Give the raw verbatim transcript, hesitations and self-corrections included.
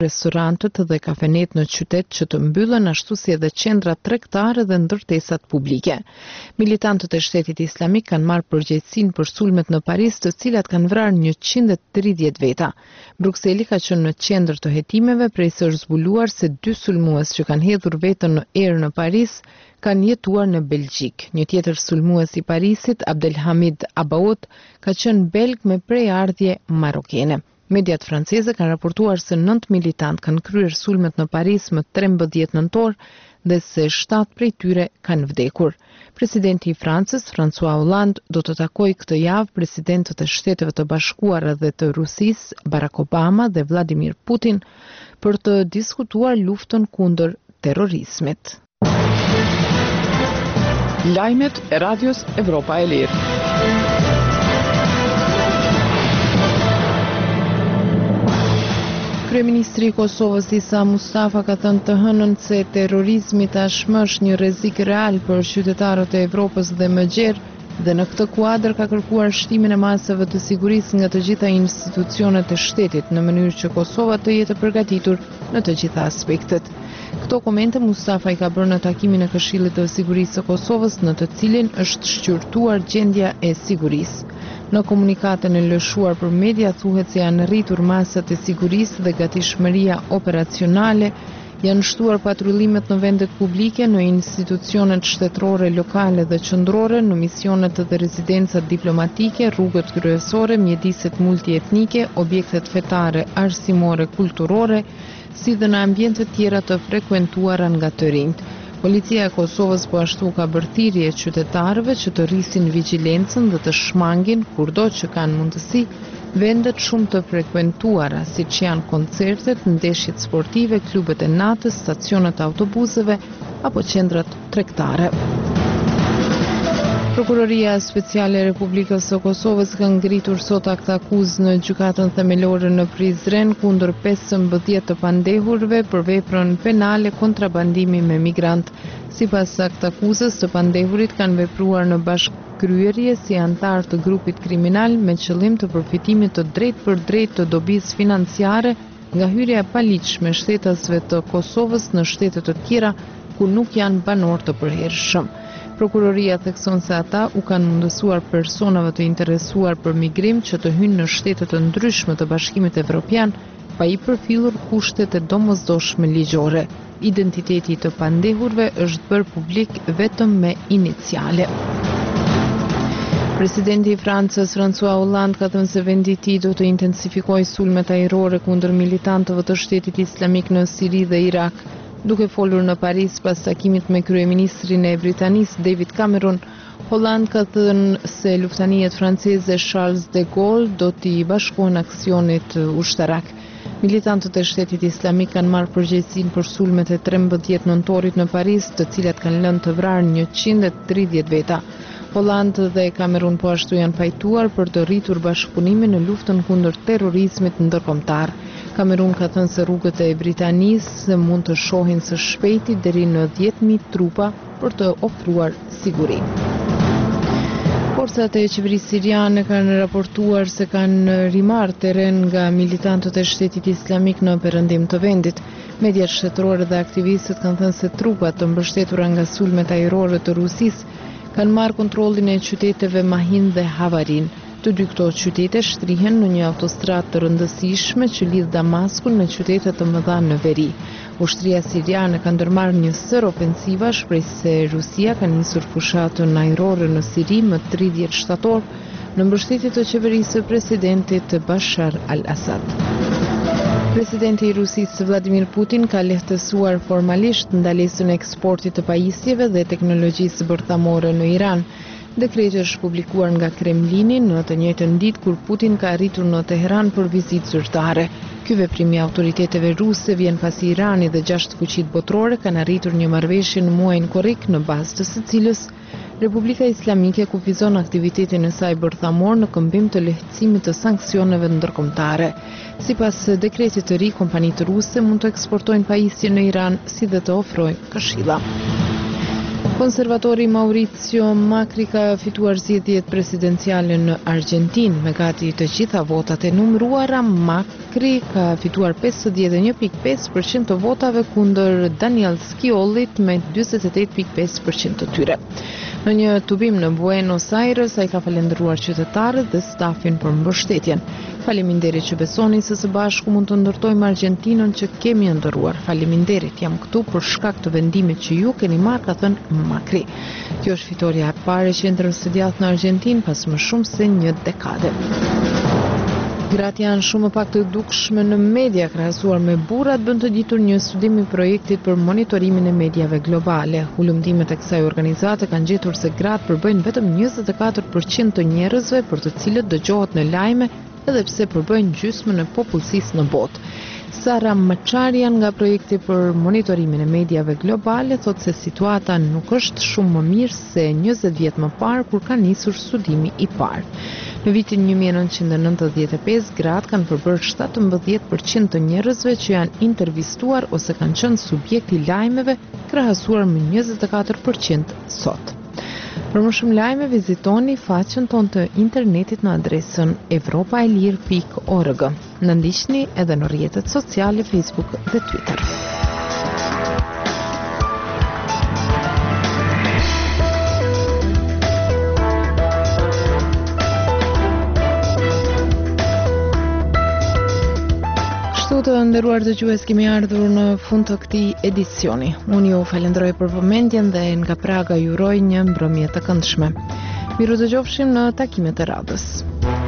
restorantët dhe kafenet në qytet që të mbyllen, ashtu si edhe qendra tregtare dhe ndërtesat publike. Militantët e Shtetit Islamik kanë marrë përgjegjësinë për sulmet në Paris, të cilat kanë vrarë njëqind e tridhjetë veta. Brukseli ka qenë në qendër të hetimeve prej se është zbuluar se dy sulmues që kanë hedhur vetën në erë në Paris kanë jetuar në Belgjik. Një tjetër sulmues i Parisit, Abdelhamid Abaoud, ka qenë belg me prejardhje marokene. Mediat franceze kanë raportuar se nëntë militant kanë kryer sulmet në Paris më trembëdhjetë nëntor dhe se shtatë prej tyre kanë vdekur. Presidenti i Francës, François Hollande, do të takojë këtë javë presidentët e Shteteve të Bashkuara dhe të Rusisë, Barack Obama dhe Vladimir Putin, për të diskutuar luftën kundër terrorizmit. Lajmet e Radios Evropa e Lirë. Kryeministri i Kosovës Isa Mustafa ka thënë të hënën se terrorizmi tashmë është një rrezik real për qytetarët e Evropës dhe më gjerë dhe në këtë kuadër ka kërkuar shtimin e masave të sigurisë nga të gjitha institucionet e shtetit në mënyrë që Kosova të jetë e përgatitur në të gjitha aspektet. Këto komente Mustafa i ka bërë në takimin e Këshillit të Sigurisë së Kosovës, në të cilin është shqyrtuar gjendja e sigurisë. Në komunikatën e lëshuar për media thuhet se janë rritur masat e sigurisë dhe gatishmëria operacionale, janë shtuar patrullimet në vendet publike, në institucionet shtetërore, lokale dhe qendrore, në misionet dhe rezidencat diplomatike, rrugët kryesore, mjediset multietnike, objektet fetare, arsimore, kulturore, si dhe në ambiente tjera të frekuentuara nga të rinjt. Policia e Kosovës po ashtu ka bërë thirrje qytetarëve që të rrisin vigjilencën dhe të shmangin kurdo që kanë mundësi vendet shumë të frekuentuara, siç janë koncertet, ndeshjet sportive, klubet e natës, stacionet e autobuseve apo qendrat tregtare. Prokuroria Speciale e Republikës së Kosovës ka ngritur sot akt akuzë në gjykatën themelore në Prizren kundër pesëmbëdhjetë të pandehurve për veprën penale kontrabandimi me migrant. Sipas akt akuzës, të pandehurit kanë vepruar në bashkëkryerje si antar të grupit kriminal me qëllim të përfitimit të drejtë për drejtë të dobisë financiare nga hyrja e paligjshme shtetasve të Kosovës në shtete të tjera ku nuk janë banor të përhershëm. Prokuroria thekson se ata u kanë mundësuar personave të interesuar për migrim që të hynë në shtete të ndryshme të Bashkimit Evropian, pa i përfillur kushtet e domosdoshme ligjore. Identiteti të pandehurve është bërë publik vetëm me iniciale. Presidenti i Francës, François Hollande, ka thënë se vendi i tij do të intensifikojë sulmet ajrore kundër militantëve të Shtetit Islamik në Siri dhe Irak. Duke folur në Paris pas takimit me kryeministrin e Britanisë David Cameron, Hollande ka thënë se luftanijet franceze Charles de Gaulle do t'i bashkohen aksionit ushtarak. Militantët e Shtetit Islamik kanë marrë përgjegjësinë për sulmet e trembëdhjetë nëntorit në Paris, të cilat kanë lënë të vrarë njëqind e tridhjetë veta. Hollande dhe Kamerun po ashtu janë pajtuar për të rritur bashkëpunimin në luftën kundër terrorizmit ndërkombëtar. Kamerun ka thënë se rrugët e Britanisë mund të shohin së shpejti deri në dhjetë mijë trupa për të ofruar siguri. Forcat e qeverisë siriane kanë raportuar se kanë rimarrë terren nga militantët e Shtetit Islamik në perëndim të vendit. Mediat shtetërore dhe aktivistët kanë thënë se trupat të mbështetura nga sulmet ajrore të Rusisë kanë marrë kontrollin e qyteteve Mahin dhe Havarin. Të dy këto qytete shtrihen në një autostradë të rëndësishme që lidh Damaskun me qytete të mëdha në veri. Ushtria siriane ka ndërmarrë një sër ofensiva, shpreh se Rusia ka nisur fushatën ajrore në Siri më tridhjetë shtator në mbështetje të qeverisë së presidentit Bashar al-Assad. Presidenti i Rusisë Vladimir Putin ka lehtësuar formalisht ndalesën e eksportit të pajisjeve dhe teknologjisë bërthamore në Iran. Dekreti është publikuar nga Kremlini në të njëjtën ditë kur Putin ka arritur në Teheran për vizitë zyrtare. Ky veprim i autoriteteve ruse vjen pasi Irani dhe gjashtë fuqitë botërore kanë arritur një marrëveshje në muajin korrik në bazë të së cilës Republika Islamike kufizon aktivitetin e saj bërthamor në këmbim të lehtësimit të sanksioneve ndërkombëtare. Sipas dekretit të ri, kompanitë ruse mund të eksportojnë pajisje në Iran si dhe të ofrojnë këshilla. Konservatori Maurizio Macri ka fituar zgjedhjet presidenciale në Argjentinë me gati të gjitha votat e numëruara. Macri ka fituar pesëdhjetë e një pikë pesë përqind të votave kundër Daniel Sciollit me njëzet e tetë pikë pesë përqind të tyre. Në një tubim në Buenos Aires, ai ka falendëruar qytetarët dhe stafin për mbështetjen. Faleminderit që besoni se së bashku mund të ndërtojmë Argjentinën që kemi ndëruar. Faleminderit, jam këtu për shkak të vendimit që ju keni marrë, ka thënë Macri. Kjo është fitoria e parë e qendrës së djathtë në Argjentinë pas më shumë se një dekade. Gratë janë shumë pak të dukshme në media krahasuar me burrat, bën të ditur një studim i projektit për monitorimin e mediave globale. Hulumtimet e kësaj organizate kanë gjetur se gratë përbëjnë vetëm njëzet e katër përqind të njerëzve për të cilët dëgjohet në lajme, edhe pse përbëjnë gjysmën e popullsisë në botë. Sara Macharian nga projekti për monitorimin e mediave globale thot se situata nuk është shumë më mirë se njëzet vjet më parë kur ka nisur studimi i parë. Në vitin një mijë e nëntëqind e nëntëdhjetë e pesë, gratë kanë përbërë shtatëmbëdhjetë përqind të njerëzve që janë intervistuar ose kanë qenë subjekti lajmeve, krahasuar me njëzet e katër përqind sot. Për më shumë lajme, vizitoni faqen tonë të internetit në adresën evropaelir pikë org. Na ndiqni edhe në rrjetet sociale Facebook dhe Twitter. Të nderuar dëgjues, kemi ardhur në fund të këtij edicioni. Unë ju falenderoj për vëmendjen dhe nga Praga ju uroj një mbrëmje të këndshme. Miru dëgjofshim në takimet e radhës.